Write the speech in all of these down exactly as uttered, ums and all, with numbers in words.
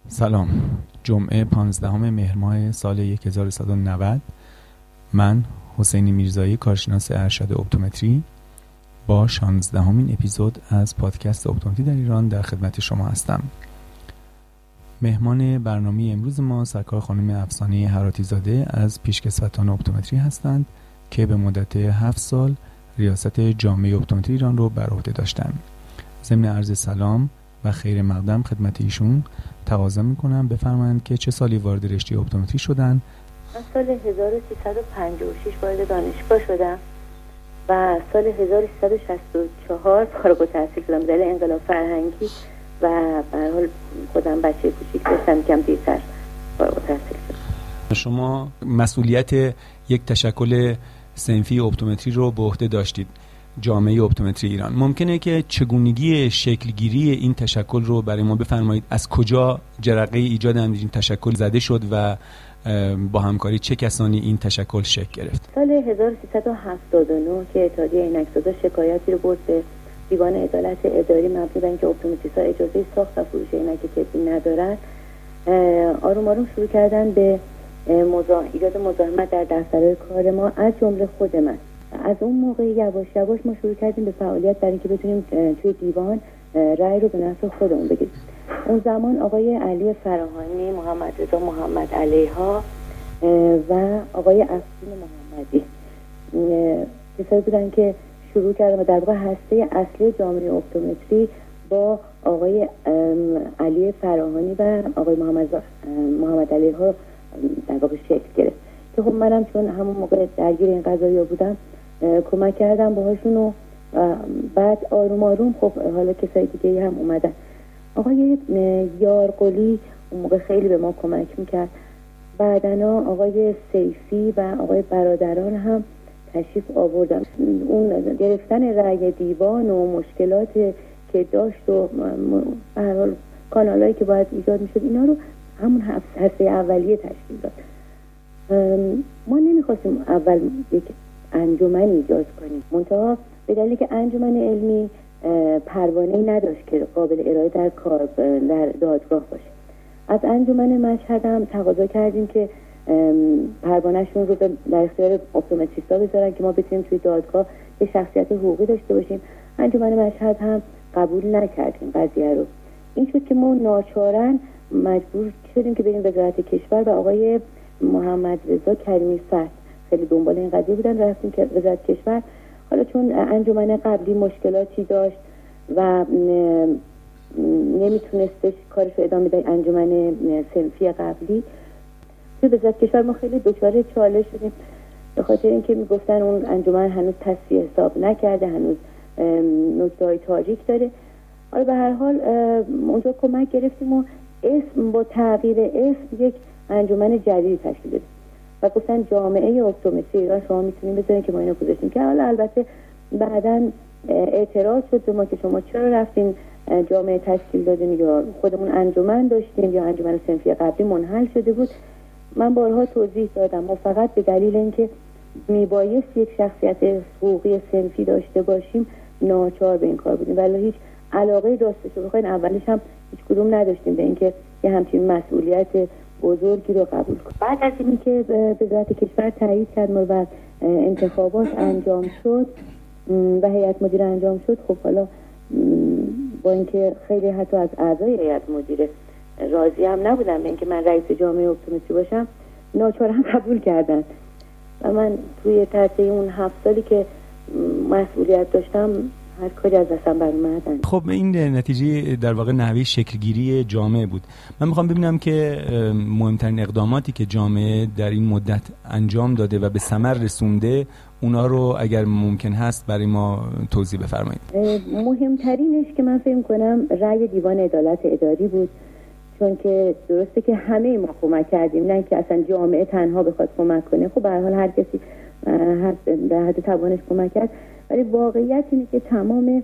سلام. جمعه پانزدهم مهر ماه سال هزار و سیصد و نود، من حسینی میرزایی، کارشناس ارشد اپتومتری، با شانزدهمین اپیزود از پادکست اپتومتری در ایران در خدمت شما هستم. مهمان برنامه امروز ما سرکار خانم افسانه هراتی زاده از پیشکسوتان اپتومتری هستند که به مدت هفت سال ریاست جامعه اپتومتری ایران رو بر عهده داشتند. ضمن عرض سلام و خیر مقدم خدمت ایشون تقاضا میکنم بفرمایند که چه سالی وارد رشته اپتومتری شدن؟ من سال هزار و سیصد و پنجاه و شش وارد دانشگاه شدم و سال هزار و سیصد و شصت و چهار فارغ التحصیل شدم. دلیل انقلاب فرهنگی و به هر حال خودم بچه کوچیک داشتم، کم دیرتر فارغ التحصیل شدم. شما مسئولیت یک تشکل صنفی اپتومتری رو به عهده داشتید، جامعه اپتومتری ایران. ممکنه که چگونگی شکلگیری این تشکل رو برای ما بفرمایید؟ از کجا جرقه ایجاد این تشکل زده شد و با همکاری چه کسانی این تشکل شکل گرفت؟ سال هزار و سیصد و هفتاد و نه که اتحادیه عینک‌سازا شکایتی رو برد به دیوان عدالت اداری مبنی بر اینکه اپتومتریست‌ها اجازه ساخت و فروش عینک طبی ندارن، آروم آروم شروع کردن به مزاحمت ایجاد مزاحمت در دفترهای کار ما، از جمله خود من. از اون موقع یواش یواش ما شروع کردیم به فعالیت برای اینکه بتونیم توی دیوان رأی رو به نفع خودمون بگیریم. اون زمان آقای علی فراهانی، محمد رضا محمد علیها و آقای افسین محمدی کسایی بودن که شروع کردن و در واقع هسته اصلی جامعه اپتومتری با آقای علی فراهانی و آقای محمد محمد علیها در واقع شکل گرفت که خب منم چون همون موقع درگیر این قضایا بودم کمک کردم باهاشون و بعد آروم آروم خب حالا کسای دیگه هم اومدن. آقای یارقلی اون موقع خیلی به ما کمک میکرد. بعدنا آقای سیفی و آقای برادران هم تشریف آوردن. اون گرفتن رأی دیوان و مشکلات که داشت و به هر حال کانالایی که باید ایجاد میشد اینا رو همون هسته اولیه تشکیل داد. ما نمیخواستیم اول یک انجمن ایجاد کنیم، منتها به دلیلی که انجمن علمی پروانه‌ای نداشت که قابل ارائه در کار در دادگاه باشه، از انجمن مشهد هم تقاضا کردیم که پروانه‌شون رو در اختیار اپتومتریست‌ها بذارن که ما بتونیم توی دادگاه یه شخصیت حقوقی داشته باشیم. انجمن مشهد هم قبول نکردیم قضیه رو. این شد که ما ناچارن مجبور شدیم که بریم وزارت کشور و آقای محمد رضا کریمی فتح خیلی دنبال این قضیه بودن، رفتیم که وزارت کشور. حالا چون انجمن قبلی مشکلاتی داشت و نمیتونستش کارش رو ادامه بده، انجمن صنفی قبلی، توی وزارت کشور ما خیلی دچار چالش شدیم به خاطر اینکه میگفتن اون انجمن هنوز تصفیه حساب نکرده، هنوز نکته‌های تاریک داره. حالا به هر حال اونجا کمک گرفتیم و اسم با تغییر اسم یک انجمن جدید تشکیل دادیم و گفتن جامعه اپتومتری ایران شما میتونید بذارین که ما اینو گذاشتیم، که حالا البته بعداً اعتراض شد به ما که شما چرا رفتین جامعه تشکیل دادین، یا خودمون انجمن داشتیم یا انجمن صنفی قبلی منحل شده بود. من بارها توضیح دادم ما فقط به دلیل اینکه میبایست یک شخصیت حقوقی صنفی داشته باشیم ناچار به این کار بودیم، ولی هیچ علاقه داشته بخواین اولش هم هیچ کدوم نداشتیم به اینکه یه همچین مسئولیت بزرگی رو قبول کنیم. بعد از اینکه وزارت کشور تایید کرد و انتخابات انجام شد و هیئت مدیره انجام شد، خب حالا با اینکه خیلی حتی از اعضای هیئت مدیره راضی هم نبودن به اینکه من رئیس جامعه اپتومتری باشم، ناچار هم قبول کردن و من توی طی اون هفت سالی که مسئولیت داشتم هر کاری از دستم برآمد. خب این نتیجه در واقع نحوه شکلگیری جامعه بود. من میخوام ببینم که مهمترین اقداماتی که جامعه در این مدت انجام داده و به ثمر رسونده، اونا رو اگر ممکن هست برای ما توضیح بفرمایید. مهمترینش که من فکر کنم رأی دیوان عدالت اداری بود، چون که درسته که همه ما کمک کردیم، نه که اصلا جامعه تنها بخواد کمک کنه. خب به هر حال هر کسی در حد توانش کمک کرد، ولی واقعیت اینه که تمام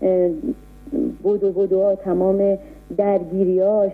بودو بودوها، تمام درگیریاش،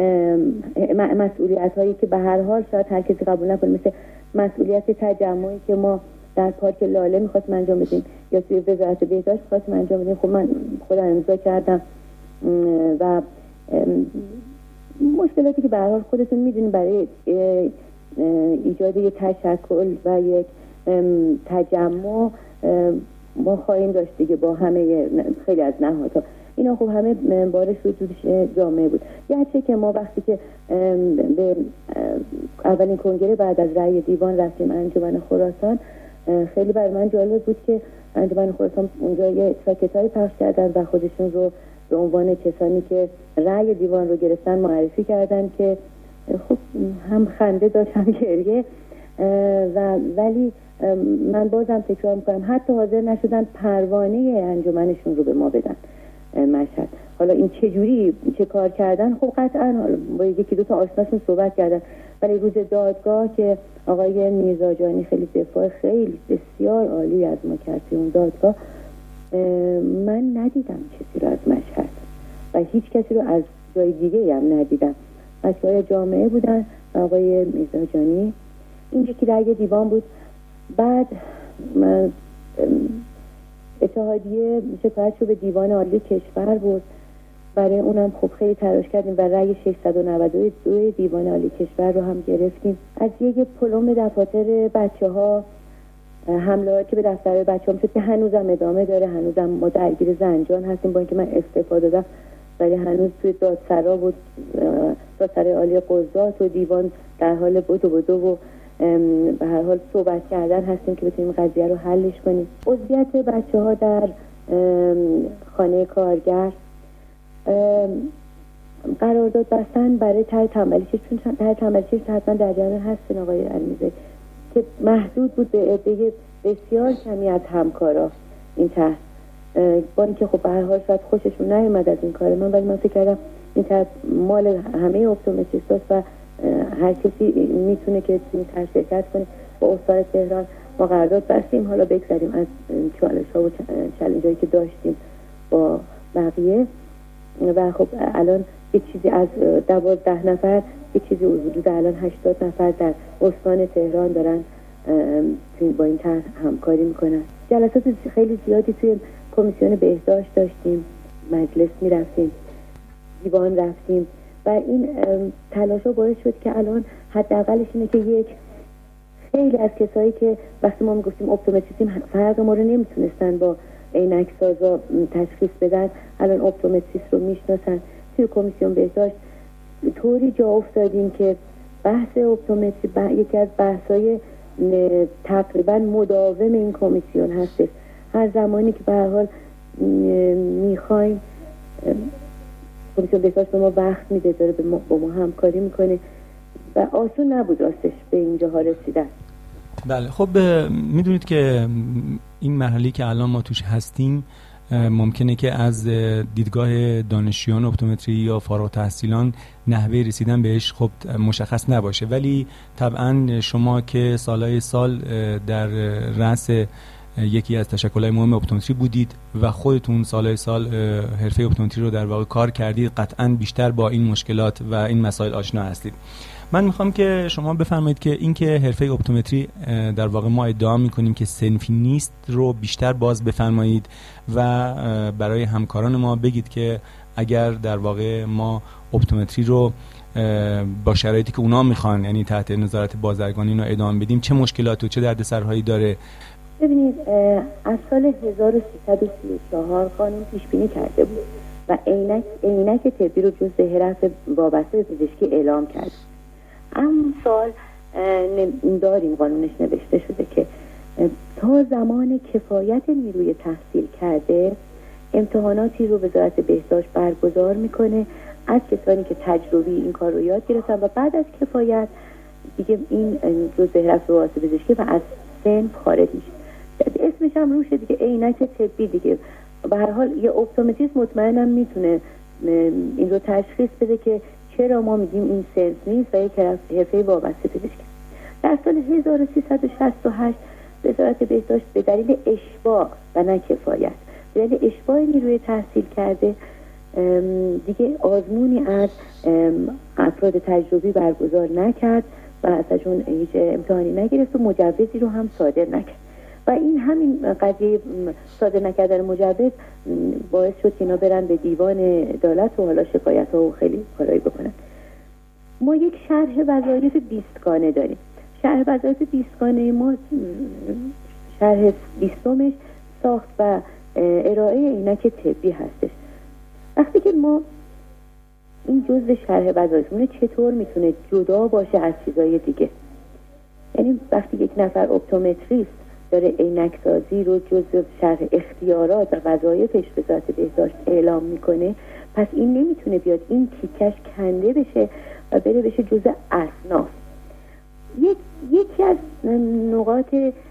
مسئولیت هایی که به هر حال شاید هر کسی قبول نکنه، مثل مسئولیت تجمعی که ما در پارک لاله میخواستیم انجام بدیم یا توی وزارت بهداشت میخواستیم انجام بدیم، خب من خودم امضا کردم و مشکلاتی که به هر حال خودتون میدونید برای ایجاد یک تشکل و یک تجمع ما خواهیم داشت دیگه، با همه خیلی از نهادها. اینا خب همه بارش رو توش جامعه بود. گرچه که ما وقتی که به اولین کنگره بعد از رأی دیوان رفتیم انجمن خراسان، خیلی برای من جالب بود که انجمن خراسان اونجا یه تراکت‌های پخش کردن و خودشون رو به عنوان کسانی که رأی دیوان رو گرفتن معرفی کردن که خب هم خنده داشت هم گریه، و ولی من بازم تکرار میکنم حتی حاضر نشدن پروانه انجمنشون رو به ما بدن مشهد. حالا این چه جوری چه کار کردن، خب قطعا با یکی دو تا آشناشون صحبت کردن، ولی روز دادگاه که آقای میرزاجانی خیلی دفاع خیلی بسیار عالی از ما کرد اون دادگاه، من ندیدم کسی رو از مشهد و هیچ کسی رو از جای دیگه هم ندیدم. بچه‌های جامعه بودن و آقای میرزاجانی. این یکی رأی دیوان بود. بعد من اتحادیه شکایت رو به دیوان عالی کشور بود، برای اونم خب خیلی تلاش کردیم و رأی ششصد و نود و دو دیوان عالی کشور رو هم گرفتیم. از یک پلم دفاتر بچه ها حمله که به دفتر بچه ها میشد که هنوزم ادامه داره، هنوزم ما درگیر زنجان هستیم، با اینکه من استفاده دادم ولی هنوز توی دادسرا بود، دادسرای عالی قضات و دیوان در حال بدو بدو و به هر حال صحبت کردن هستیم که بتونیم قضیه رو حلش کنیم. عضویت بچه ها در خانه کارگر قرارداد بستن برای طرح تنبلیچی، چون طرح تنبلیچی حتما در جریان هستین آقای علیمیزی، که محدود بود به عده بسیار کمی از همکارا این طرح، با اینکه خب به هر حال شاید خوششون نیومد از این کار من، ولی من فکر کردم این طرح مال همه اپتومتریستاست و هر کسی میتونه که این طرح شرکت کنه. با استان تهران ما قرارداد بستیم. حالا بگذاریم از چالش‌ها و چالش‌هایی که داشتیم با بقیه و خب الان یک چیزی از دوازده نفر یک چیزی حدود الان هشتاد نفر در استان تهران دارن با این طرح همکاری میکنن. جلسات خیلی زیادی توی کمیسیون بهداشت داشتیم، مجلس میرفتیم، دیوان رفتیم و این تلاشا باعث شد که الان حداقلش اینه که یک خیلی از کسایی که وقتی ما میگفتیم اپتومتریستیم فرق ما رو نمیتونستن با عینک سازا تشخیص بدن، الان اپتومتریست رو میشناسن. توی کمیسیون بهداشت طوری جا افتادیم که بحث اپتومتری بح... یکی از بحث‌های تقریبا مداوم این کمیسیون هستش. هر زمانی که به هر حال میخوایم کمیسیون بهداشت به ما وقت میده، داره با ما همکاری میکنه و آسون نبود راستش به اینجاها رسیدن. بله خب میدونید که این مرحله که الان ما توش هستیم ممکنه که از دیدگاه دانشجویان اپتومتری یا فارغ التحصیلان نحوه رسیدن بهش خب مشخص نباشه، ولی طبعا شما که سالهای سال در رأس یکی از تشکل‌های مهم اپتومتری بودید و خودتون سالهای سال حرفه اپتومتری رو در واقع کار کردید، قطعا بیشتر با این مشکلات و این مسائل آشنا هستید. من میخوام که شما بفرمایید که این که حرفه اپتومتری در واقع ما ادعا میکنیم که صنفی نیست رو بیشتر باز بفرمایید و برای همکاران ما بگید که اگر در واقع ما اپتومتری رو با شرایطی که اونا میخوان، یعنی تحت نظارت بازرگانی رو ادامه بدیم، چه مشکلاتی و چه دردسرهایی داره. ببینید از سال هزار و سیصد و سی و چهار قانون پیش بینی کرده بود و عینک عینک طبی رو جزء حرف وابسته به پزشکی اعلام کرد. اما سال داریم قانونش نوشته شده که تا زمان کفایت نیروی تحصیل کرده امتحاناتی رو وزارت بهداشت برگزار میکنه از کسانی که تجربی این کار رو یاد گرفتن و بعد از کفایت دیگه این جزء حرف وابسته پزشکی و از سن خارج میشه. اسمش هم روشه دیگه، عینک طبی دیگه. به هر حال یه اپتومتریست مطمئنم میتونه این رو تشخیص بده که چرا ما میگیم این سنس نیست و یک حرفه وابسته پزشکی. در سال هزار و سیصد و شصت و هشت وزارت بهداشت به دلیل اشباع و نه کفایت، به دلیل اشباع نیروی تحصیل کرده دیگه آزمونی از افراد تجربی برگزار نکرد و ازشون هیچ امتحانی نگرفت و مجوزی رو هم صادر نکرد و این همین قضیه صادر نکردن مجوز باعث شد که اینا برن به دیوان عدالت و حالا شکایت ها و خیلی کارایی بکنن. ما یک شرح وظایف بیست گانه داریم. شرح وظایف بیست گانه ما شرح بیستمش ساخت و ارائه عینک طبی هستش. وقتی که ما این جزء شرح وظایفمونه چطور میتونه جدا باشه از چیزای دیگه؟ یعنی وقتی یک نفر اپتومتریست داره عینک سازی رو جزء شرح اختیارات و وظایفش به وزارت بهداشت اعلام میکنه، پس این نمیتونه بیاد این تیکش کنده بشه و بره بشه جزء اصناف. یک یکی از نقاط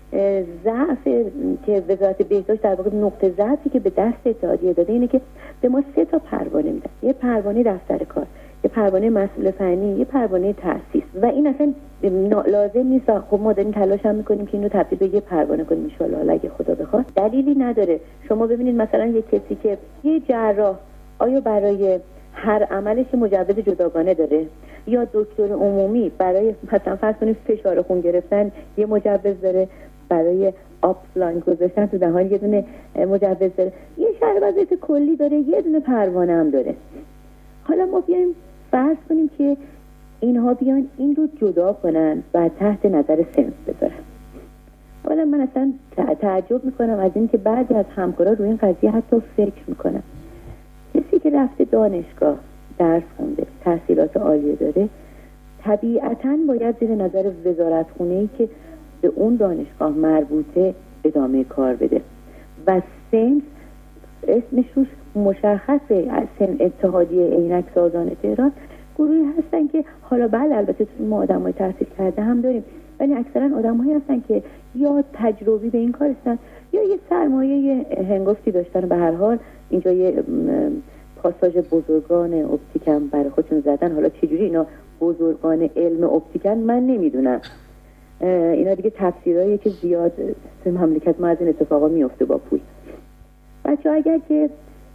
ضعف که وزارت بهداشت در واقع نقطه ضعفی که به دست اتحادیه داده اینه که به ما سه تا پروانه میدن. یه پروانه دفتر کار، یه پروانه مسئول فنی، یه پروانه تأسیس و این اصلا لازم نیست. خب ما داریم تلاش هم میکنیم که اینو تبدیل به یه پروانه کنیم ان شاء الله اگه خدا بخواد. دلیلی نداره. شما ببینید مثلا یه کسی که یه جراح آیا برای هر عملش مجوز جداگانه داره؟ یا دکتر عمومی برای مثلا فرض کنید فشار خون گرفتن یه مجوز داره، برای آپلاین گذاشتن تو دهان یه دونه مجوز داره، یه شرح وظایف کلی داره، یه دونه پروانه هم داره. حالا ما بیایم فرض کنیم که اینها بیان این رو جدا کنن و تحت نظر سنف بذارن. حالا من اصلا تعجب میکنم از این که بعضی از همکارا روی این قضیه حتی فکر میکنن. کسی که رفته دانشگاه درس خونده، تحصیلات عالیه داره، طبیعتاً باید زیر نظر وزارتخونه‌ای که به اون دانشگاه مربوطه ادامه کار بده و سنف اسمش روش مشخصه. از سن اتحادیه عینک سازان تهران گروهی هستن که حالا بله البته ما آدمای تحصیل کرده هم داریم، ولی اکثرا آدمایی هستن که یا تجربی به این کار هستن یا یه سرمایه هنگفتی داشتن. به هر حال اینجا یه پاساژ بزرگان اپتیکم برای خودشون زدن. حالا چجوری اینا بزرگان علم اپتیکن من نمیدونم. اینا دیگه تفسیرهایی که زیاد مملکت ما از این اتفاقا میفته با پول. بچه ها اگر که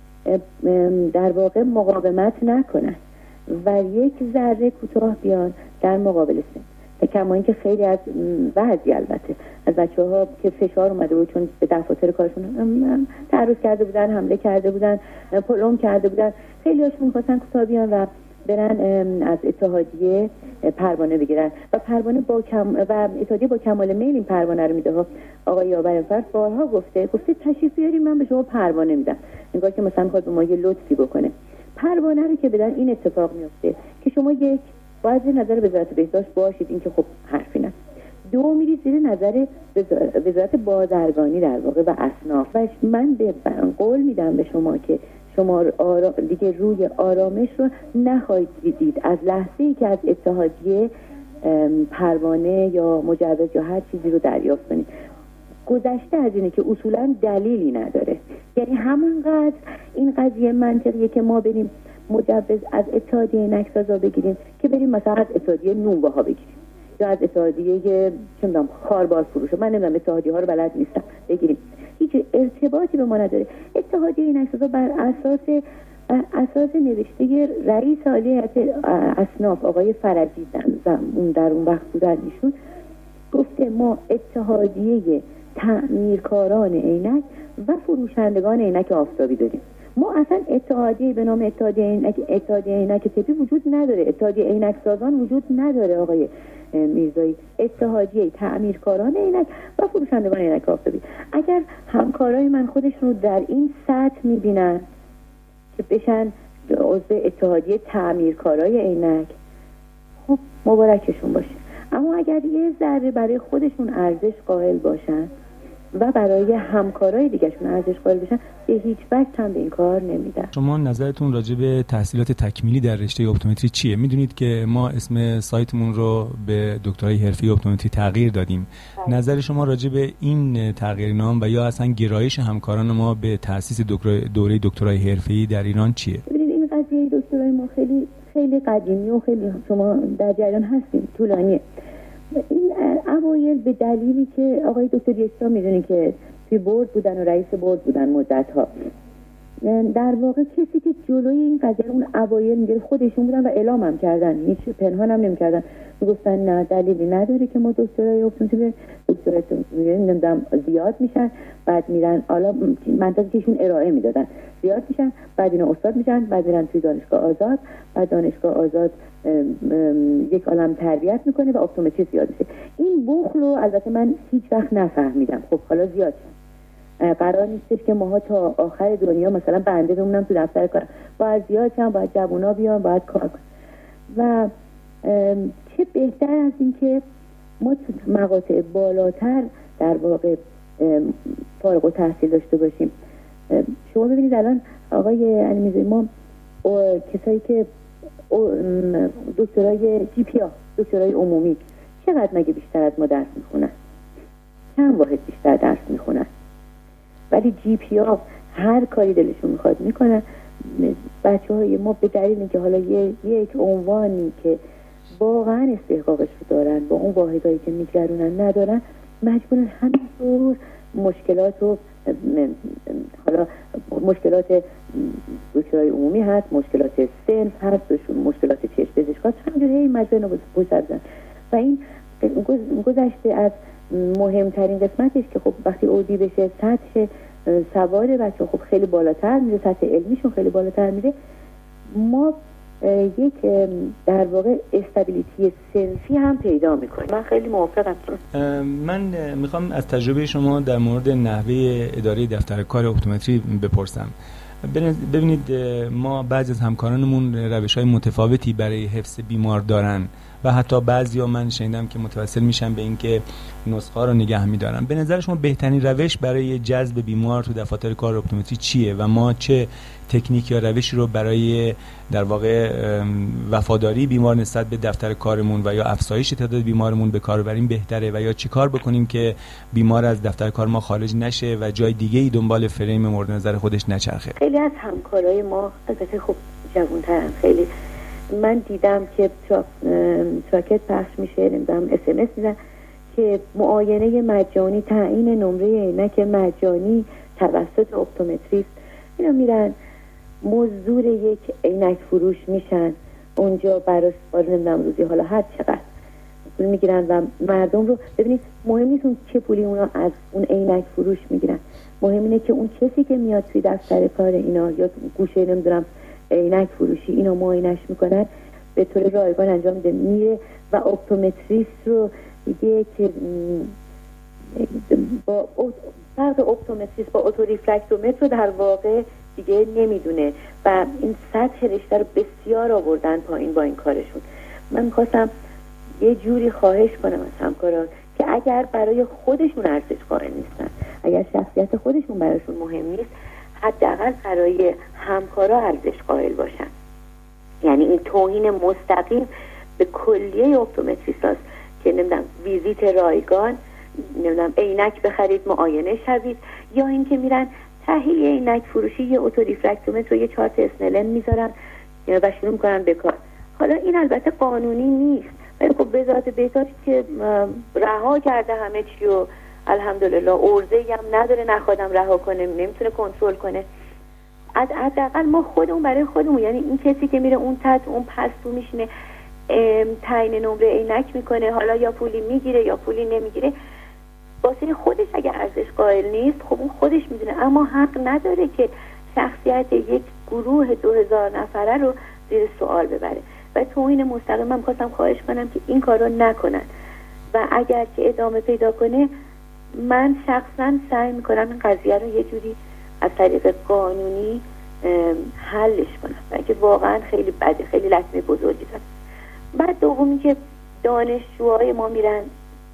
در واقع مقاومت نکنن و یک ذره کوتاه بیان در مقابل سن، کما اینکه خیلی از بعضی البته از بچه ها که فشار اومده بود چون به دفاتر کارشون تعرض کرده بودن، حمله کرده بودن، پلم کرده بودن، خیلی هاشون میخواستن کوتاه بیان و برن از اتحادیه پروانه بگیرن و پروانه با کم و اتحادیه با کمال میل این پروانه رو میده. آقای یاورفرد بارها گفته گفته تشریف بیارید من به شما پروانه میدم، انگار که مثلا میخواد به ما یه لطفی بکنه. پروانه رو که بدن این اتفاق میفته که شما یک باید زیر نظر وزارت بهداشت باشید، این که خب حرفی نه. دو میرید زیر نظر وزارت بازرگانی در واقع و اصناف و من به قول میدم به شما که شما آرا... دیگه روی آرامش رو نخواهید دید از لحظه‌ای که از اتحادیه پروانه یا مجوز یا هر چیزی رو دریافت کنید. گذشته از اینه که اصولا دلیلی نداره. یعنی همونقدر این قضیه منطقیه که ما بریم مجوز از اتحادیه عینک‌سازا بگیریم که بریم مثلا از اتحادیه نونواها بگیریم یا از اتحادیه چه می‌دونم خاربار فروش، من نمیدونم اتحادیه ها رو بلد نیستم، بگیریم. هیچ ارتباطی به ما نداره. اتحادیه عینک‌سازا بر اساس اساس نوشته رئیس عالی هیئت اصناف آقای فرجی اون در اون وقت بودن ایشون گفته ما اتحادیه تعمیرکاران عینک و فروشندگان عینک آفتابی داریم. ما اصلا اتحادیه به نام اتحادیه عینک اتحادیه عینک طبی وجود نداره، اتحادیه عینک سازان وجود نداره آقای میرزایی. اتحادیه تعمیرکاران عینک و فروشندگان عینک آفتابی. اگر همکارای من خودشون رو در این سطح میبینن که بشن عضو اتحادیه تعمیرکارای عینک، خب مبارکشون باشه. اما اگر یه ذره برای خودشون ارزش قائل باشن و برای همکارای دیگه‌شون ارزش قائل بشن، به هیچ وجه هم به این کار نمیدن. شما نظرتون راجع به تحصیلات تکمیلی در رشته اپتومتری چیه؟ میدونید که ما اسم سایتمون رو به دکترای حرفه‌ای اپتومتری تغییر دادیم. بله. نظر شما راجع به این تغییر نام و یا اصلا گرایش همکاران ما به تأسیس دوره دکترای حرفه‌ای در ایران چیه؟ ببینید این قضیه دکترای ما خیلی خیلی قدیمی و خیلی شما در جریان هستین، طولانیه. این اوایل به دلیلی که آقای دکتر یکتا میدونی که توی بورد بودن و رئیس بورد بودن مدت‌ها، در واقع کسی که جلوی این قضیه اون اوایل میگه خودشون بودن و اعلام هم کردن، هیچ پنهان هم نمی‌کردن، میگفتن نه دلیلی نداره که ما دکترای اپتومتری دکترای نمیدونم زیاد میشن، بعد میرن حالا منطقی کهشون ارائه میدادن، زیاد میشن، بعد اینا استاد میشن، بعد میرن توی دانشگاه آزاد، بعد دانشگاه آزاد یک عالم تربیت میکنه و اپتومتریست زیاد میشه. این بخل رو البته من هیچ وقت نفهمیدم. خب حالا زیاد شد، قرار نیستش که ماها تا آخر دنیا مثلا بنده بمونم تو دفتر کار، باید زیاد شدن، باید جوونا بیان، باید کار کنن. و چه بهتر از این که ما تو مقاطع بالاتر در واقع فارغ التحصیل داشته باشیم. شما ببینید الان آقای علیمیزی، ما کسایی که دکترای جی پی ها، دکترای عمومی، چقدر مگه بیشتر از ما درس میخونن؟ چند واحد بیشتر درس میخونن؟ ولی جی پی ها هر کاری دلشون میخواد میکنن. بچه های ما به دلیل اینکه حالا یک عنوانی که واقعا استحقاقش رو دارن با اون واحدایی که میگرونن ندارن، مجبورن همینطور مشکلات رو، حالا مشکلات دکترای عمومی هست، مشکلات سنف هست، مشکلات چشم پزشکی هست، همینجوری هی مجبورن رو بزرزن. و این گذشته از مهمترین قسمتش که خب وقتی اودی بشه سطح سواد بچه خب خیلی بالاتر میره، سطح علمیشون خیلی بالاتر میره. ما یک در واقع استابیلیتی سنفی هم پیدا میکنیم. من خیلی موافقم. من میخوام از تجربه شما در مورد نحوه اداره دفتر کار اپتومتری بپرسم. ببینید ما بعضی از همکارانمون روش‌های متفاوتی برای حفظ بیمار دارن و حتی بعضیا من شنیدم که متوسل میشن به اینکه نسخه رو نگه می‌دارن. به نظر شما بهترین روش برای جذب بیمار تو دفاتر کار اپتومتری چیه و ما چه تکنیک یا روشی رو برای در واقع وفاداری بیمار نسبت به دفتر کارمون و یا افزایش تعداد بیمارمون به کار بریم بهتره و یا چیکار بکنیم که بیمار از دفتر کار ما خارج نشه و جای دیگه‌ای دنبال فریم مورد نظر خودش نچرخه؟ خیلی از همکارای ما البته خب جوان‌ترن، خیلی من دیدم که چاکت پخش میشه، نمیدونم اس ام اس میدن که معاینه مجانی، تعیین نمره عینک مجانی توسط اپتومتریست. اینا میرن مزدور یک عینک فروش میشن اونجا، برای نمیدونم روزی حالا هر چقدر پول میگیرن و مردم رو ببینید. مهم نیست اون چه پولی اونا از اون عینک فروش میگیرن، مهم اینه که اون کسی که میاد توی دفتر کار اینا یا گوشه نمیدونم عینک فروشی اینا معاینش میکنن به طور رایگان انجام میده، میره و اپتومتریست رو دیگه که با فرق اپتومتریست با اتوریفلکتومتر رو در واقع دیگه نمیدونه و این سطح رشته رو بسیار آوردن پایین با این کارشون. من میخواستم یه جوری خواهش کنم از همکاران که اگر برای خودشون ارزش قائل نیستن، اگر شخصیت خودشون براشون مهم نیست، حداقل برای همکارا ارزش قائل باشن. یعنی این توهین مستقیم به کلیه اپتومتریست هست که نمیدونم ویزیت رایگان، نمیدونم عینک بخرید معاینه شوید، یا اینکه میرن تحلیل عینک فروشی یه اتوریفلکتومتر و یه چارت اسنلن میذارن و شروع میکنن به کار. حالا این البته قانونی نیست ولی خب به ذات بهتر که رها کرده همه چی و الحمدلله عرضه‌ای هم نداره نخوادم رها کنه، نمیتونه کنترل کنه. حداقل ما خودمون برای خودمون، یعنی این کسی که میره اون تحت اون پستو میشینه تعیین نمره عینک میکنه، حالا یا پولی میگیره یا پولی نمیگیره، واسه خودش اگه ارزش قائل نیست خب اون خودش میدونه، اما حق نداره که شخصیت یک گروه دو هزار نفره رو زیر سوال ببره. و توهین مستقیم من می‌خواستم خواهش کنم که این کار رو نکنن و اگر که ادامه پیدا کنه من شخصا سعی میکنم این قضیه رو یه جوری از طریق قانونی حلش کنم و اینکه واقعا خیلی بده، خیلی لطمه بزرگی داره. بعد دومی که دانشجوهای ما میرن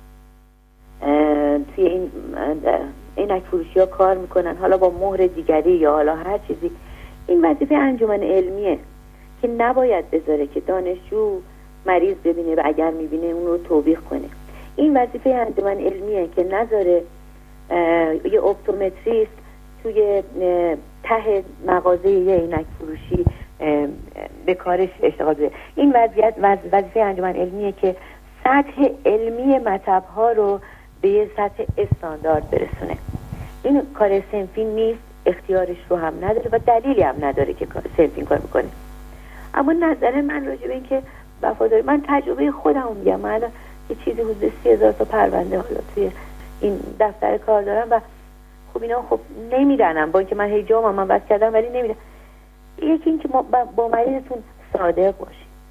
توی این عینک فروشی ها کار میکنن، حالا با مهر دیگری یا حالا هر چیزی. این وظیفه انجمن علمیه که نباید بذاره که دانشجو مریض ببینه و اگر میبینه اون رو توبیخ کنه. این وظیفه انجمن علمیه که نذاره یه اپتومتریست توی ته مغازه یه عینک فروشی به کارش اشتغال بده. این وضعیت وظیفه انجمن علمیه که سطح علمی مطب ها رو به یه سطح استاندارد برسونه. این کار صنفی نیست، اختیارش رو هم نداره و دلیلی هم نداره که صنفی کار بکنه. اما نظر من راجع به این که وفاداری، من تجربه خودم میگم، من الان یه چیزی حدود سی هزار تا پرونده حالا توی این دفتر کار دارم و خب اینا خب نمیدنم، با اینکه من هی جامم من بس کردم ولی نمیدن. یکی این که با مریضتون صادق باشید،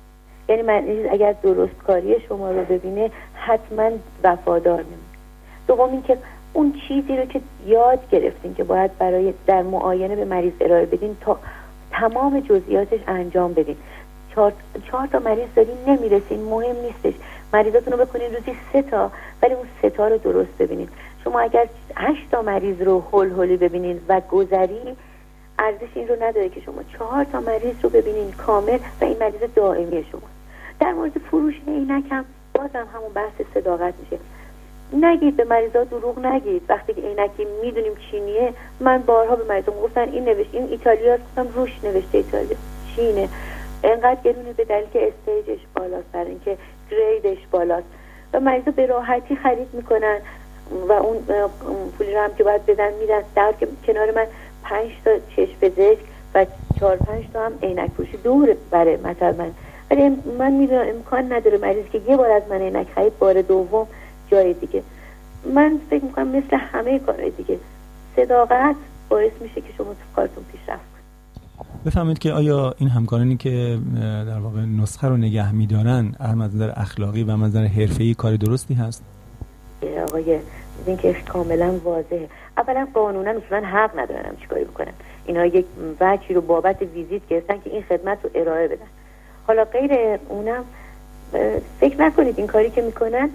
یعنی مریض اگر درست کاری شما رو ببینه حتما وفادار میمونه. دوم این که اون چیزی رو که یاد گرفتین که باید برای در معاینه به مریض ارائه بدین تا تمام جزئیاتش انجام بدین. چهار, چهار تا مریض دارین نمیرسین، مهم نیستش، مریضاتون رو بکنین روزی سه تا، ولی اون سه تا رو درست ببینین. شما اگر هشت تا مریض رو هول هولی ببینین و گذری، ارزش این رو نداره که شما چهار تا مریض رو ببینین کامل و این مریض دائمی شما. در مورد فروش عینک هم بازم همون بحث صداقت میشه. نگید به مریضا دروغ نگید. وقتی که عینکی میدونیم چینیه، من بارها به مریضا گفتن این نوشت این ایتالیاست، گفتم روش نوشته ایتالیا، چینه. اینقدر گرونه به دلیل که استیجش بالاست، برای اینکه گریدش بالاست و مریضا به راحتی خرید میکنن و اون پولی رو هم که باید بدن میدن. در که کنار من پنج تا چشم پزشک و چهار پنج تا هم عینک فروشی دور بره مثلا من، ولی من میدونم امکان نداره مریض که یه بار از من عینک خرید بار دوم جای دیگه. من فکر میکنم مثل همه کارهای دیگه صداقت باعث میشه که شما تو کارتون پیشرفت کنید. بفهمید که آیا این همکارانی که در واقع نسخه رو نگه میدارن از نظر اخلاقی و از نظر حرفه‌ای کار درستی هست؟ آقای این که کاملا واضحه. اولا قانونا اصلا حق ندارن چیکاری بکنن. اینا یک وجهی رو بابت ویزیت گرفتن که این خدمت رو ارائه بدن. حالا غیر اونم فکر نکنید این کاری که میکنن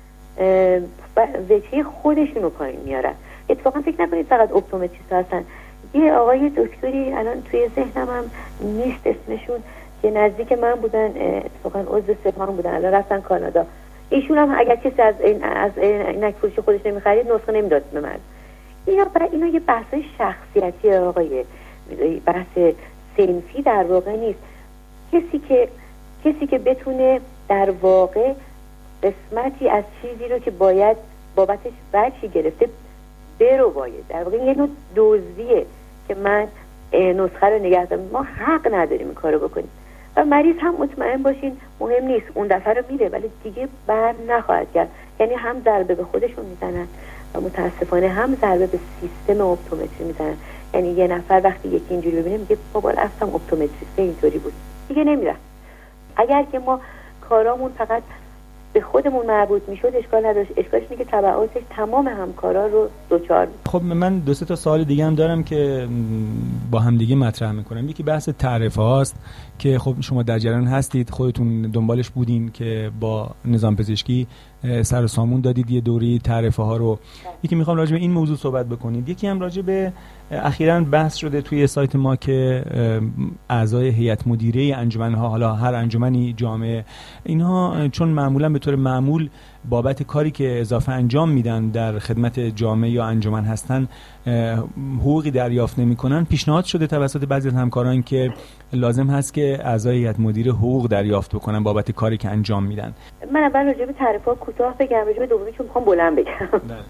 وجهی خودشون رو پایین میارن. اتفاقا فکر نکنید فقط اپتومتریست هستن. یه آقای دکتری الان توی ذهنم هم نیست اسمشون که نزدیک من بودن، اتفاقا عضو سپاهان بودن، الان رفتن کانادا. ایشون هم اگر کسی از این از عینک فروشی خودش نمیخرید نسخه نمیداد به من. اینا برای اینا یه بحث شخصیتی آقای بحث صنفی در واقع نیست. کسی که کسی که بتونه در واقع قسمتی از چیزی رو که باید بابتش بچی گرفته برو باید در واقع یه نوع دزدیه که من نسخه رو نگه دارم. ما حق نداریم این کارو بکنیم و مریض هم مطمئن باشین مهم نیست اون دفعه رو میره ولی دیگه بر نخواهد کرد. یعنی هم ضربه به خودشون میزنن و متاسفانه هم ضربه به سیستم اپتومتری میزنن. یعنی یه نفر وقتی یکی اینجوری ببینه میگه بابا رفتم اپتومتریست اینطوری بود، دیگه نمیره. اگر که ما کارامون فقط به خودمون مربوط میشد اشکال نداشت. اشکالش اینه که تبعاتش تمام همکارا رو دوچار می‌کنه. خب من دو سه تا سوال دیگه هم دارم که با هم دیگه مطرح میکنم. یکی بحث تعرفه هاست که خب شما در جریان هستید، خودتون دنبالش بودین که با نظام پزشکی سر و سامون دادید یه دوری تعرفه ها رو. یکی میخوام راجع به این موضوع صحبت بکنید. یکی هم راجع به اخیراً بحث شده توی سایت ما که اعضای هیئت مدیره انجمن‌ها، حالا هر انجمنی جامعه، اینها چون معمولاً به طور معمول بابت کاری که اضافه انجام میدن در خدمت جامعه یا انجمن هستن حقوقی دریافت نمی‌کنن، پیشنهاد شده توسط بعضی از همکاران که لازم هست که اعضای هیئت مدیره حقوق دریافت بکنن بابت کاری که انجام میدن. من اول راجع به تعرفه‌ها کوتاه بگم، راجع به دومی چون می‌خوام بلند بگم.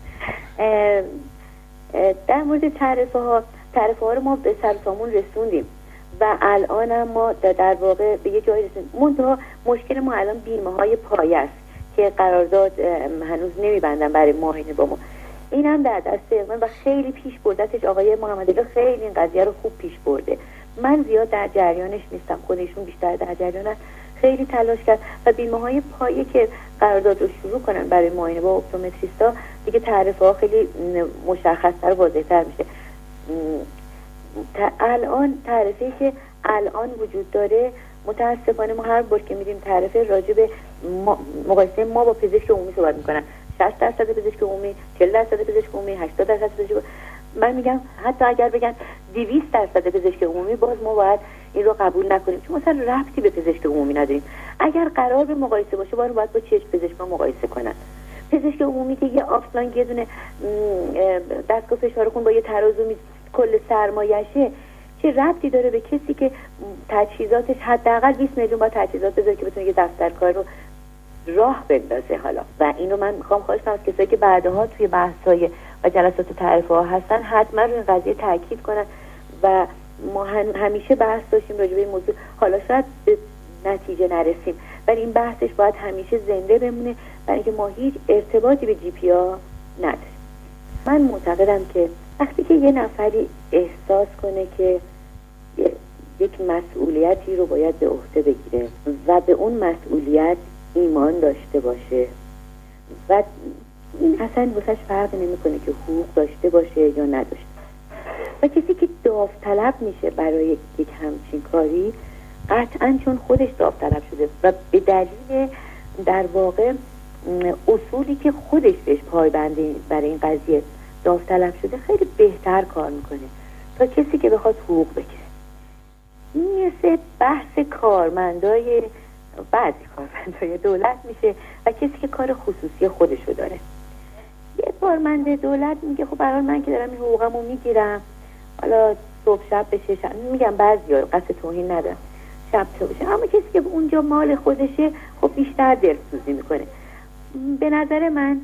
در مورد تعرفه ها تعرفه ها رو ما به سر سامون رسوندیم و الان هم ما در واقع به یه جایی رسوندیم. منتها مشکل ما الان بیمه های پایه است که قرارداد هنوز نمیبندن برای معاینه با ما. این هم در دست من و خیلی پیش بردتش آقای محمدعلی خیلی این قضیه رو خوب پیش برده. من زیاد در جریانش نیستم، خودشون بیشتر در جریانن. خیلی تلاش کرد و بیمه های پایه که قرارداد رو شروع کنن برای معاینه با اپتومتریستا دیگه تعرفه ها خیلی مشخص‌تر و واضح‌تر میشه. الان تعرفه‌ای که الان وجود داره متاسفانه ما هر بار که میریم تعرفه راجع به مقایسه ما با پزشک عمومی صحبت میکنن. شصت درصد پزشک عمومی، چهل درصد پزشک عمومی، هشتاد درصد پزشک عمومی. من میگم حتی اگر بگن دویست درصد پزشک عمومی باز ما باید این رو قبول نکنیم چون مثلا ربطی به پزشک عمومی نداریم. اگر قرار به مقایسه باشه باید باید با چشم پزشک مقایسه کنن. پزشک عمومی که یه آفلاین یه دونه دستگاه فشار خون با یه ترازو می کل سرمایه‌شه، چه ربطی داره به کسی که تجهیزاتش حداقل بیست میلیون با تجهیزات بذاره که بتونه یه دفتر کار رو راه بندازه. حالا و اینو من میخوام خواهش کنم از کسایی که بعدها توی بحث‌های و جلسات تعرفه ها هستن حتما روی این قضیه تاکید کنن و ما همیشه بحث داشتیم راجع به این موضوع. حالا شاید به نتیجه نرسیم ولی این بحثش باید همیشه زنده بمونه برای اینکه ما هیچ ارتباطی به جی پی ها نداریم. من معتقدم که وقتی که یه نفری احساس کنه که یک مسئولیتی رو باید به عهده بگیره و به اون مسئولیت ایمان داشته باشه و این اصلا واسش فرق نمیکنه که حقوق داشته باشه یا نداشته. و کسی که داوطلب میشه برای یک همچین کاری قطعا چون خودش داوطلب شده و به دلیل در واقع اصولی که خودش بهش پایبنده برای این قضیه داوطلب شده خیلی بهتر کار میکنه تا کسی که بخواد حقوق بگیره. مثل بحث کارمندای بعضی کارمندای دولت میشه و کسی که کار خصوصی خودشو داره. یه کارمند دولت میگه خب برای من که دارم این حقوقمو میگیرم، حالا صبح شب بشه شب. میگم بعضیا قصد توهین ندارم، شب تو بشه، اما کسی که اونجا مال خودشه خب بیشتر دلسوزی میکنه. به نظر من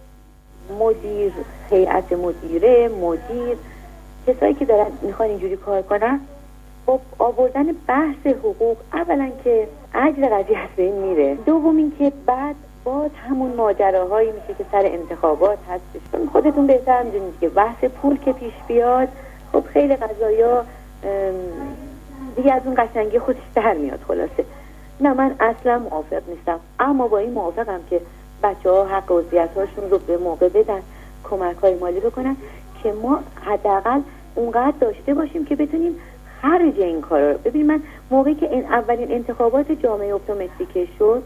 مدیر، هیئت مدیره، مدیر، کسایی که دارن میخوان اینجوری کار کنن، خب آوردن بحث حقوق اولا که اجر قضیه از بین میره، دوم این که بعد باز همون ماجراهایی میشه که سر انتخابات هستش. خودتون بهتر میدونید که بحث پول که پیش بیاد خب خیلی قضایا دیگه از اون قشنگی خودش در میاد. خلاصه نه، من اصلا موافق نیستم، اما با این موافقم که بچه ها حق عضویت هاشون رو به موقع بدن، کمک های مالی بکنن که ما حداقل اونقدر داشته باشیم که بتونیم خرج این کارا رو. ببین من موقعی که این اولین انتخابات جامعه اپتومتری که شد،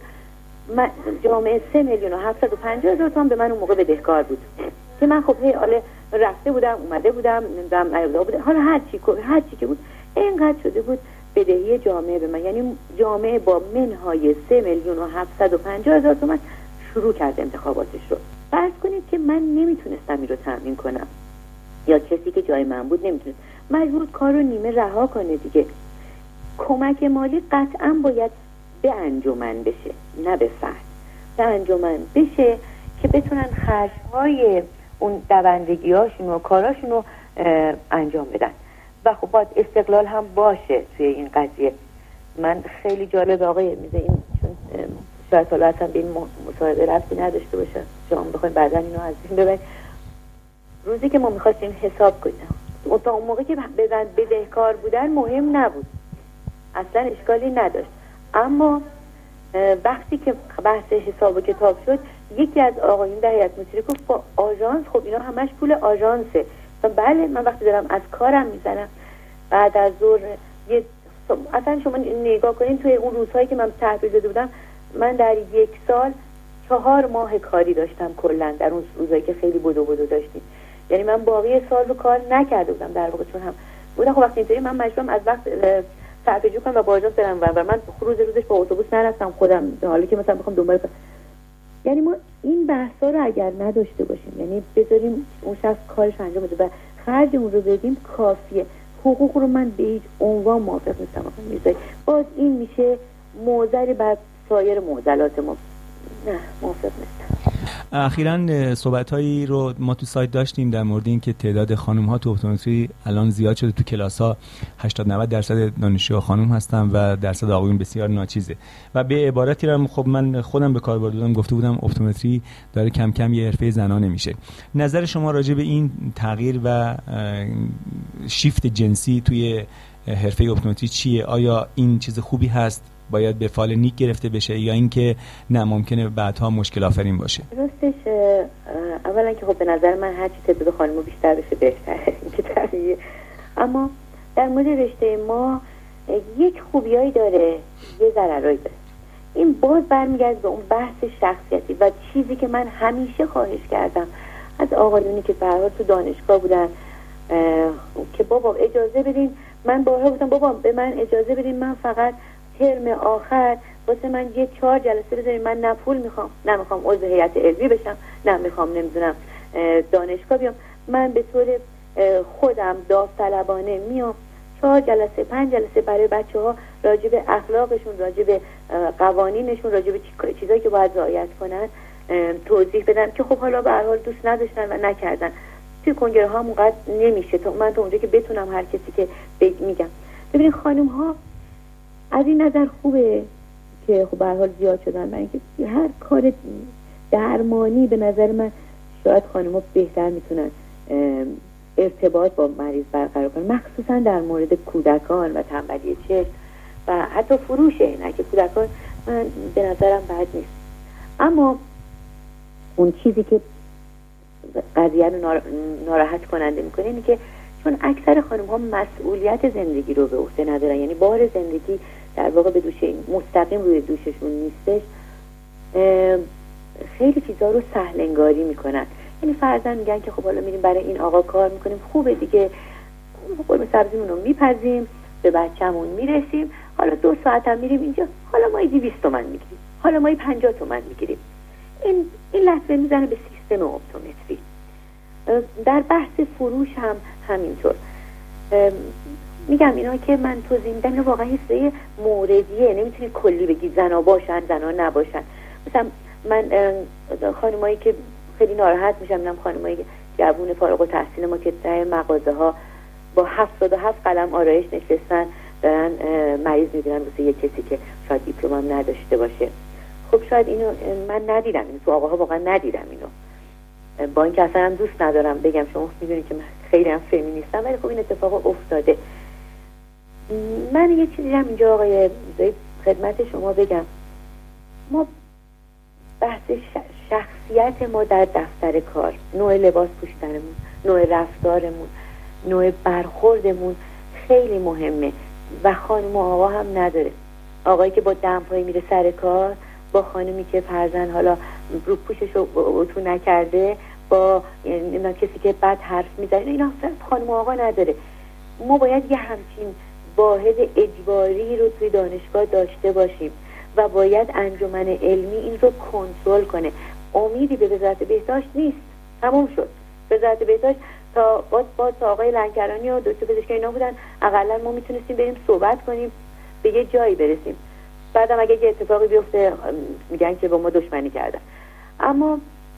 جامعه سه میلیون و هفتصد و پنجاه هزار تومان به من اون موقع بدهکار بود که من خب هی حالا رفته بودم اومده بودم نمیدونم نیومده بودم، حالا هر چی هر چی که بود اینقدر شده بود بدهی جامعه به من. یعنی جامعه با منهای سه میلیون و هفتصد و پنجاه هزار تومان شروع کرد انتخاباتش رو. فرض کنید که من نمیتونستم این رو تامین کنم یا کسی که جای من بود نمیتونست، مجبور کار رو نیمه رها کنه دیگه. کمک مالی قطعا باید به انجمن بشه، نه به فرد، به انجمن بشه که بتونن خرج‌های اون دوندگی هاشون و کاراشون رو انجام بدن و خب باید استقلال هم باشه توی این قضیه. من خیلی جالب آقای میزه این چون شاید حالا اصلا به این مصاحبه ربطی نداشته باشه، شما بخوایم بعدا اینو از این ببرید. روزی که ما میخواستیم حساب کنیم تا اون موقع که بدن بدهکار بودن مهم نبود، اصلا اشکالی نداشت، اما وقتی که بحث حساب و کتاب شد یکی از آقایون در هیئت مدیره گفت با آژانس، خب اینا همش پول آژانسه. بله من وقتی دارم از کارم میزنم بعد از ظهر یه اصلا شما نگاه کنین توی اون روزهایی که من تحویل داده بودم، من در یک سال چهار ماه کاری داشتم کلا در اون روزایی که خیلی بدو بدو داشتیم. یعنی من باقی سال رو کار نکرده بودم در واقع، چون هم بودم خب وقتی اینطوری من مجبورم از وقت تعطیل کنم و با آژانس برم و من روز روزش با اتوبوس نرفتم خودم، حالا که مثلا بخوام دنبال کنم. یعنی ما این بحثا رو اگر نداشته باشیم، یعنی بذاریم اون شخص کارش انجام بده و خرج اون رو بدیم کافیه. حقوق رو من به هیچ عنوان موافق نیستم آقا میرزایی. باز این میشه معضل بر سایر معضلات ما. نه موافق نیستم. اخیراً صحبت‌هایی رو ما تو سایت داشتیم در مورد این که تعداد خانم‌ها تو اپتومتری الان زیاد شده، تو کلاس‌ها هشتاد نود درصد دانشجوها خانم هستن و درصد آقایون بسیار ناچیزه. و به عبارتی رو خب من خودم به کار برده بودم، گفته بودم اپتومتری داره کم کم یه حرفه زنانه میشه. نظر شما راجع به این تغییر و شیفت جنسی توی حرفه اپتومتری چیه؟ آیا این چیز خوبی هست؟ باید به فال نیک گرفته بشه یا اینکه نه ممکنه بعدها مشکل آفرین باشه؟ راستش اولا که خب به نظر من هر چی تعداد خانم‌ها بیشتر بشه بهتره، که طبیعیه. اما در مورد رشته ما یک خوبیایی داره، یه ضررایی داره. این باز برمیگرده به اون بحث شخصیتی و چیزی که من همیشه خواهش کردم از آقایونی که به هر حال تو دانشگاه بودن که بابا اجازه بدین، من بارها گفتم بابا به من اجازه بدین من فقط ترم آخر واسه من یه چهار جلسه بذارین، من نه پول میخوام، نه میخوام عضو هیئت علمی بشم، نه میخوام نمیدونم دانشگاه بیام، من به طور خودم داوطلبانه میام چهار جلسه پنج جلسه برای بچه ها راجع به اخلاقشون، راجع به قوانینشون، راجع به چیزایی که باید رعایت کنن توضیح بدم که خب حالا به هر حال دوست نداشتن و نکردن. توی کنگره ها اونقدر نمیشه، تو من تا اونجا که بتونم هر کسی که میگم. ببینید خانم ها از این نظر خوبه که خب به هر حال زیاد شدن، من اینکه هر کار درمانی به نظر من شاید خانم‌ها بهتر میتونن ارتباط با مریض برقرار کنه، مخصوصا در مورد کودکان و تنبلی چشم و حتی فروش عینک کودکان. من به نظرم بد نیست، اما اون چیزی که قضیه رو ناراحت کننده میکنه اینه که چون اکثر خانم ها مسئولیت زندگی رو به عهده ندارن، یعنی بار زندگی در واقع به دوش مستقیم روی دوششون نیستش، خیلی چیزا رو سهل انگاری میکنن. یعنی فرضاً میگن که خب حالا میریم برای این آقا کار میکنیم، خوبه دیگه، قرمه سبزیمون رو میپزیم، به بچه‌مون میرسیم، حالا دو ساعت هم میریم اینجا، حالا ما دویست تومن میگیریم، حالا ما پنجاه تومن میگیریم. این این لحظه میزنه به سیستم اپتومتری. در بحث فروش هم همینطور. میگم اینا که من توضیح میدم اینا واقعا حسه موردیه، نمیتونی کلی بگی زنا باشن زنا نباشن. مثلا من خانمایی که خیلی ناراحت میشم، میگم خانمایی که جوون فارغ التحصیل ما که در مغازه ها با هفتاد و هفت قلم آرایش نشستن دارن مریض میبینن واسه یه کسی که شاید دیپلم هم نداشته باشه. خب شاید اینو من ندیدم، اینو تو آقاها واقعا ندیدم اینو، با اینکه اصلا هم دوست ندارم بگم، شما میدونید که من خیلی هم فمینیستم، ولی خب این اتفاق افتاده. من یه چیزی هم اینجا آقای خدمت شما بگم، ما بحث شخصیت ما در دفتر کار، نوع لباس پوشیدنمون، نوع رفتارمون، نوع برخوردمون خیلی مهمه و خانم و آقا هم نداره. آقایی که با دمپایی میره سر کار با خانمی که فرزن حالا رو پوشش رو اتو نکرده، با یعنی کسی که بد حرف میزنه، اینا خانم و آقا نداره. ما باید یه همچین واحد اجباری رو توی دانشگاه داشته باشیم و باید انجمن علمی این رو کنترل کنه. امیدی به وزارت بهداشت نیست، تموم شد. وزارت بهداشت تا با با تا آقای لنکرانی و دکتر پزشکی اینا بودن، حداقل ما میتونستیم بریم صحبت کنیم، به یه جایی برسیم. بعدم اگه یه اتفاقی بیفته میگن که با ما دشمنی کردن. اما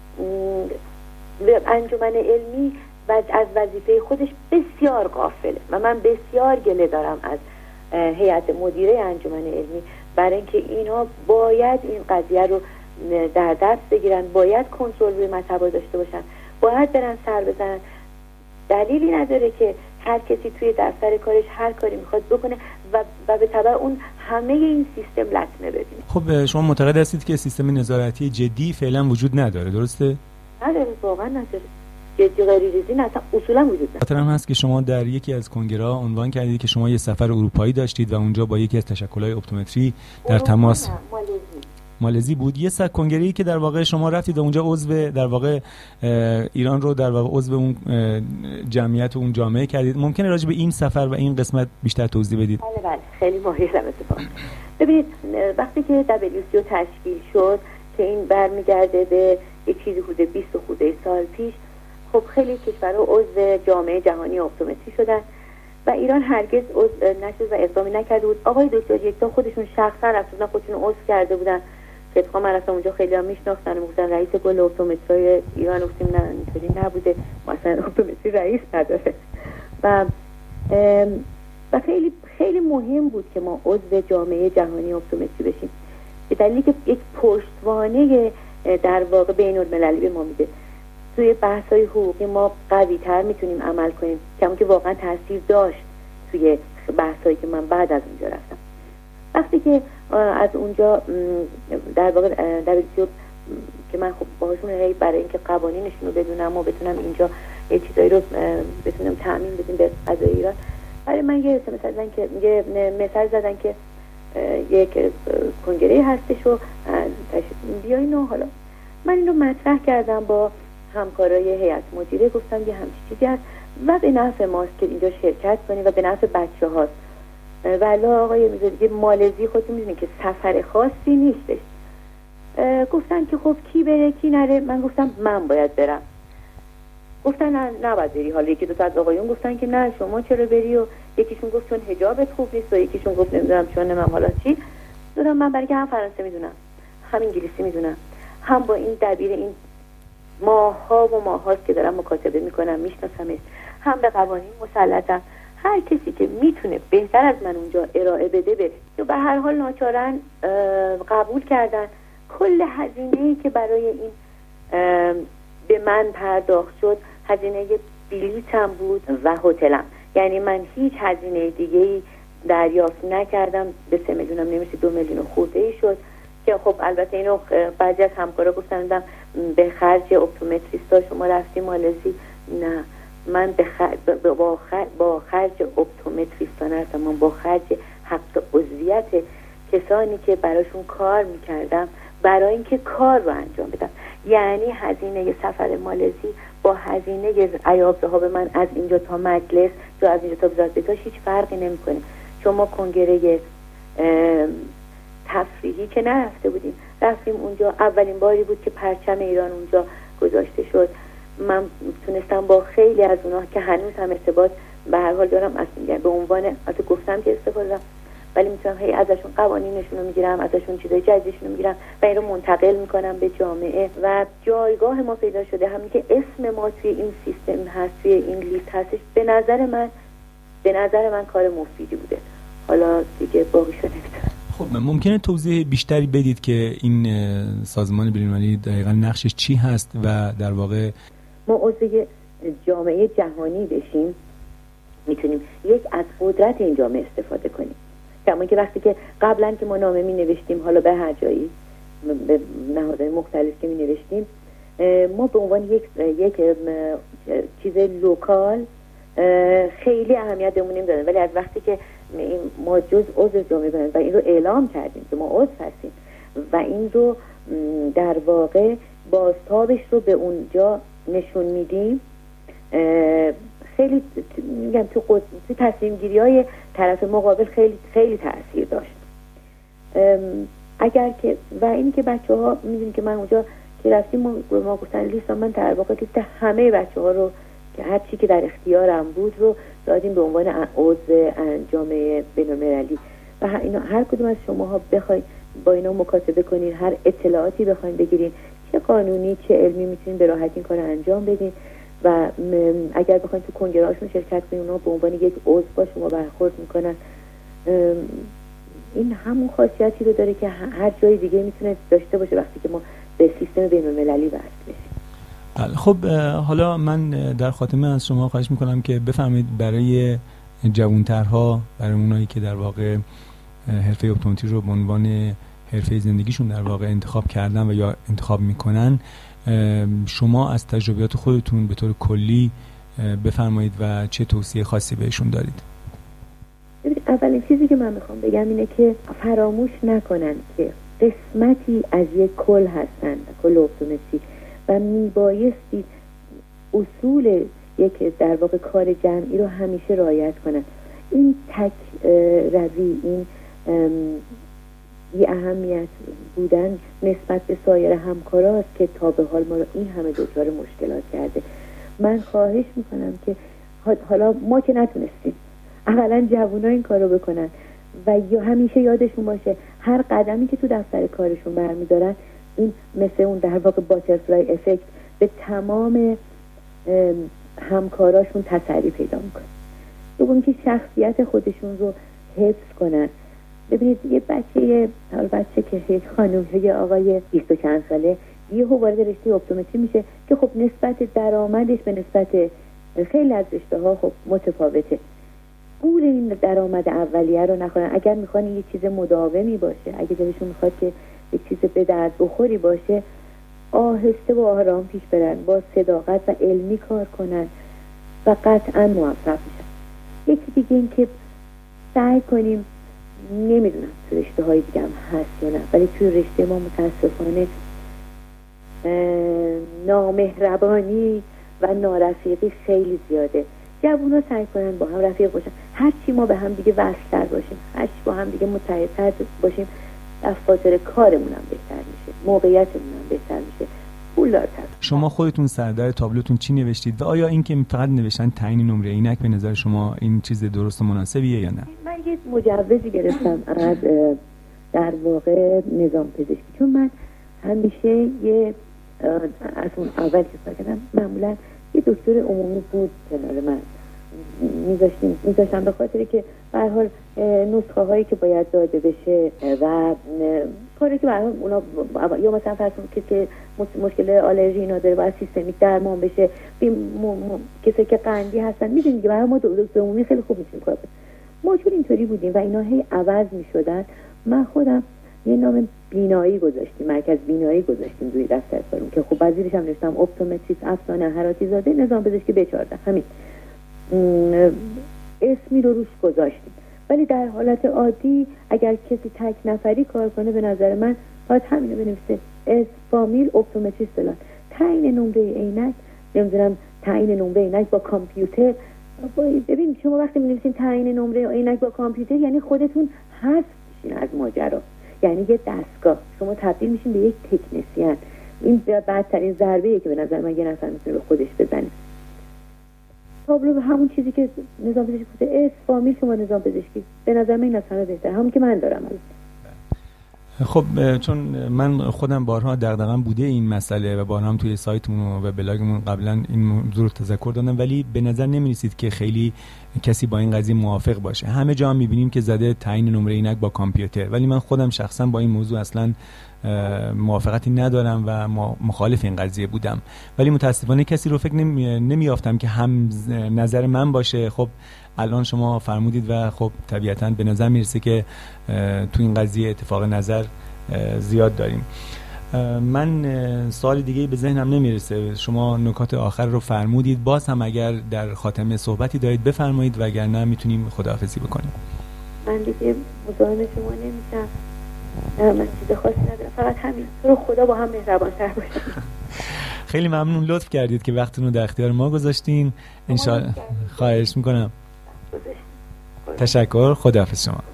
انجمن علمی و از وظیفه خودش بسیار غافله و من بسیار گله دارم از هیئت مدیره انجمن علمی، برای اینکه اینا باید این قضیه رو در دست بگیرن، باید کنترل روی مطبع داشته باشن، باید برن سر بزنن. دلیلی نداره که هر کسی توی دفتر کارش هر کاری میخواد بکنه و و به تبع اون همه این سیستم لطمه ببینه. خب شما معتقد هستید که سیستم نظارتی جدی فعلا وجود نداره، درسته؟ نداره، واقعا نداره. جدی غیرریزی نه، اصولا وجود نداره. خاطرم هست که شما در یکی از کنگره‌ها عنوان کردید که شما یه سفر اروپایی داشتید و اونجا با یکی از تشکل‌های اپتومتری در تماس مالزی. مالزی بود. یه سک کنگره‌ای که در واقع شما رفتید و اونجا عضو در واقع ایران رو در واقع عضو اون جمعیت و اون جامعه کردید. ممکنه راجع به این سفر و این قسمت بیشتر توضیح بدید؟ بله بله، خیلی مهمه اتفاقا. ببینید وقتی که دبلیو سی او تشکیل شد که این برمیگرده به یه چیزی حدود بیست خورده سال پیش، خب خیلی کشورها عضو جامعه جهانی اپتومتری شدن و ایران هرگز عضو نشد و اقدامی نکرده بود. آقای دکتر یکتا خودشون شخصا رفتن خودشون عضو کرده بودن که اتفاقا من رفتم اونجا خیلی هم میشناختن و گفتن رئیس کل اپتومتری ایران. گفتیم نه اینطوری نبوده، مثلا اپتومتری رئیس نداره و و خیلی خیلی مهم بود که ما عضو جامعه جهانی اپتومتری بشیم، به دلیلی که یک پشتوانه در واقع بین المللی به ما میده. توی بحث‌های حقوقی ما قوی‌تر میتونیم عمل کنیم، کما که واقعا تاثیر داشت توی بحث‌هایی که من بعد از اونجا رفتم. وقتی که از اونجا در واقع دبلیو که من خب باهاشون هی برای اینکه قوانینشون رو بدونم و بتونم اینجا یه چیزایی رو بتونم تأمین بدیم به قضای ایران، برای من یه مثلا زدن که یه مثال زدن که یک کنگره هستش و بیاین و حالا من اینو مطرح کردم با همکارای هیئت مدیره، گفتم یه همچین چیزی هست و به نفع ماست که اینجا شرکت کنیم و به نفع بچه هاست. ولی آقای میگه مالزی خودتون میدونید که سفر خاصی نیستش. گفتن که خب کی بره کی نره، من گفتم من باید برم. گفتن نه نباید بری. حالا یکی دو تا از آقایون گفتن که نه شما چرا بری، و یکیشون گفت چون حجابت خوب نیست و یکیشون گفت نمیدونم چون من حالا چی. دادم من برای که هم فرانسه میدونم هم انگلیسی میدونم، هم با این دبیر این ماها و ماهاست که دارم مکاتبه میکنم میشناسمش، هم به قوانین مسلطم. هر کسی که میتونه بهتر از من اونجا ارائه بده بره. یا به هر حال ناچارن قبول کردن. کل هزینه‌ای که برای این به من پرداخت شد هزینه بلیطم بود و هتلم. یعنی من هیچ هزینه دیگه‌ای دریافت نکردم. به سه میلیونم نمیشه، دو میلیون خورده ای شد که خب البته اینو بعضی از همکارا گفتن به خرج اپتومتریستا شما رفتی مالزی. نه، من به خرج با خرج با خرج اپتومتریستا نرفتم، من با خرج حق عضویت کسانی که براشون کار میکردم برای اینکه کار رو انجام بدم. یعنی هزینه سفر مالزی با هزینه عیاب ذهاب من از اینجا تا مجلس یا از اینجا تا وزارت بهداشت هیچ فرقی نمیکنه. شما کنگره تفریحی که نرفته بودیم، رفتیم اونجا، اولین باری بود که پرچم ایران اونجا گذاشته شد. من تونستم با خیلی از اونها که هنوز هم ارتباط به هر حال دارم، اصلا به عنوان البته گفتم که استفاده دارم، ولی میتونم هی ازشون قوانینشون رو میگیرم، ازشون چیزای جدیدشون رو میگیرم و این رو منتقل میکنم به جامعه. و جایگاه ما پیدا شده، همین که اسم ما توی این سیستم هست، توی این لیست هستش، به نظر من به نظر من کار مفیدی بوده. حالا دیگه باقیشو نمیدونم. خب ممکنه توضیح بیشتری بدید که این سازمان بین‌المللی دقیقاً نقشش چی هست و در واقع ما عضو جامعه جهانی بشیم، میتونیم یک از قدرت این جامعه استفاده کنیم. کما که وقتی که قبلا که ما نامه می نوشتیم، حالا به هر جایی به نهادهای مختلف که می نوشتیم، ما به عنوان یک یک چیز لوکال خیلی اهمیت بهمون نمیدادن، ولی از وقتی که ما جز عضو جامعه بودیم و این رو اعلام کردیم که ما عضو هستیم و این رو در واقع بازتابش رو به اونجا نشون میدیم، خیلی میگم تو قد... تو تصمیم گیری های طرف مقابل خیلی خیلی تاثیر داشت. اگر که و این که بچه ها میدونی که من اونجا که رفتیم ما, ما گفتن لیست، من در واقع لیست همه بچه ها رو که هر چی که در اختیارم بود رو دادیم به عنوان عضو جامعه بین‌المللی و اینا هر کدوم از شماها بخواید با اینا مکاتبه کنین، هر اطلاعاتی بخواید بگیرین، چه قانونی چه علمی، میتونین به راحتی این کارو انجام بدین و اگر بخواید تو کنگره هاشون شرکت کنین، اونا به عنوان یک عضو با شما برخورد میکنن. این همون خاصیتی رو داره که هر جای دیگه میتونه داشته باشه وقتی که ما به سیستم بین‌المللی وصل بشیم. خب حالا من در خاتمه از شما خواهش میکنم که بفرمایید برای جوانترها، برای اونایی که در واقع حرفه اپتومتری رو به عنوان حرفه زندگیشون در واقع انتخاب کردن و یا انتخاب میکنن، شما از تجربیات خودتون به طور کلی بفرمایید و چه توصیه خاصی بهشون دارید؟ اولین چیزی که من میخوام بگم اینه که فراموش نکنن که قسمتی از یک کل هستن، کل اپتومتری، و میبایستی اصول یک در واقع کار جمعی رو همیشه رعایت کنن. این تک روی، این بی اهمیت بودن نسبت به سایر همکاراست که تا به حال ما رو این همه دچار مشکلات کرده. من خواهش میکنم که حالا ما که نتونستیم، اولا جوونا این کارو بکنن و یا همیشه یادشون باشه هر قدمی که تو دفتر کارشون برمیدارن، این مثل اون در واقع باترفلای افکت به تمام همکاراشون تسری پیدا میکنه. دوم که شخصیت خودشون رو حفظ کنن. ببینید یه بچه یه بچه که خانم یه آقای بیست و چند ساله یه وارد رشته اپتومتری میشه که خب نسبت درآمدش به نسبت خیلی از رشته ها خب متفاوته. گول این درآمد اولیه رو نخورن. اگر میخوان یه چیز مداومی باشه، اگه دلشون میخواد که یه چیز به درد بخوری باشه، آهسته و آرام پیش برن، با صداقت و علمی کار کنن و قطعا موفق میشن. یکی دیگه این که سعی کنیم، نمیدونم تو رشته های دیگه هم هست یا نه، ولی توی رشته ما متاسفانه نامهربانی و نارفیقی خیلی زیاده. جوونا سعی کنن با هم رفیق باشن، هر چی ما به هم دیگه وصل‌تر باشیم، هر چی با هم دیگه متحدتر باشیم، دفاتر کارمون هم بهتر میشه، موقعیتمون هم بهتر میشه، پولدارتر. شما خودتون سردر تابلوتون چی نوشتید و آیا این که فقط نوشتن تعیین نمره عینک به نظر شما این چیز درست و مناسبیه یا نه؟ من یه مجوزی گرفتم از در واقع نظام پزشکی، چون من همیشه یه از اون اول که کردم معمولا یه دکتر عمومی بود کنار من، میذاشتیم میذاشتم به خاطر که به هر حال نسخه هایی که باید داده بشه و کاری که برای اونا ب... یا مثلا فرض کنید که مشکل آلرژی اینا داره باید سیستمیک درمان بشه، م... م... کسی که قندی هستن میدونید که برای ما دکتر عمومی خیلی خوب میشیم کار. ما چون اینطوری بودیم و اینا هی عوض میشدن، من خودم یه نام بینایی گذاشتیم، مرکز بینایی گذاشتیم روی دفتر کارم که خب وزیرش هم نوشتم اپتومتریست افسانه هراتی زاده نظام پزشکی به چهارده، همین اسمی رو روش گذاشتیم. ولی در حالت عادی اگر کسی تک نفری کار کنه به نظر من باید همینو بنویسه، اس فامیل اپتومتریست فلان، تعیین نمره عینک، نمیدونم تعیین نمره عینک با کامپیوتر. ببین شما وقتی می‌نویسین تعیین نمره عینک با کامپیوتر یعنی خودتون حذف میشین از ماجرا، یعنی یه دستگاه شما تبدیل میشین به یک تکنسین. این بدترین ضربه‌ایه که به نظر من یه نفر میتونه به خودش بزنه. تابلو همون چیزی که نظام پزشکی گفته، اس فامیل شما نظام پزشکی، به نظر من این اصلا بهتره، همون که من دارم. خب چون من خودم بارها دغدغه‌ام بوده این مسئله و بارها هم توی سایتمون و بلاگمون قبلا این موضوع رو تذکر دادم، ولی به نظر نمی‌رسید که خیلی کسی با این قضیه موافق باشه. همه جا هم می‌بینیم که زده تعیین نمره عینک با کامپیوتر، ولی من خودم شخصا با این موضوع اصلا موافقتی ندارم و مخالف این قضیه بودم، ولی متاسفانه کسی رو فکر نمی... نمیافتم که هم نظر من باشه. خب الان شما فرمودید و خب طبیعتاً به نظر میرسه که تو این قضیه اتفاق نظر زیاد داریم. من سوال دیگه به ذهنم نمیرسه، شما نکات آخر رو فرمودید. باز هم اگر در خاتمه صحبتی دارید بفرمایید و اگر نه میتونیم خداحافظی بکنیم. من دیگه مزاحم شما نمیشم، نه من چیز خاصی ندارم، فقط همین تو رو خدا با هم مهربان‌تر باشید. خیلی ممنون، لطف کردید که وقتتون رو در اختیار ما گذاشتین. ان شاء الله خواهش میکنم. تشکر، خداحافظ شما.